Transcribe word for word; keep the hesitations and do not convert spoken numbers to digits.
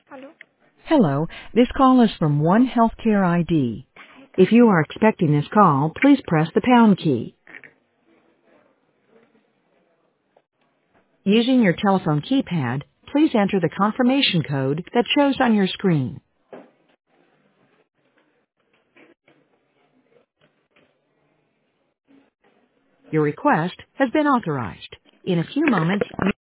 Hello? Hello, this call is from One Healthcare I D. If you are expecting this call, please press the pound key. Using your telephone keypad, please enter the confirmation code that shows on your screen. Your request has been authorized. In a few moments,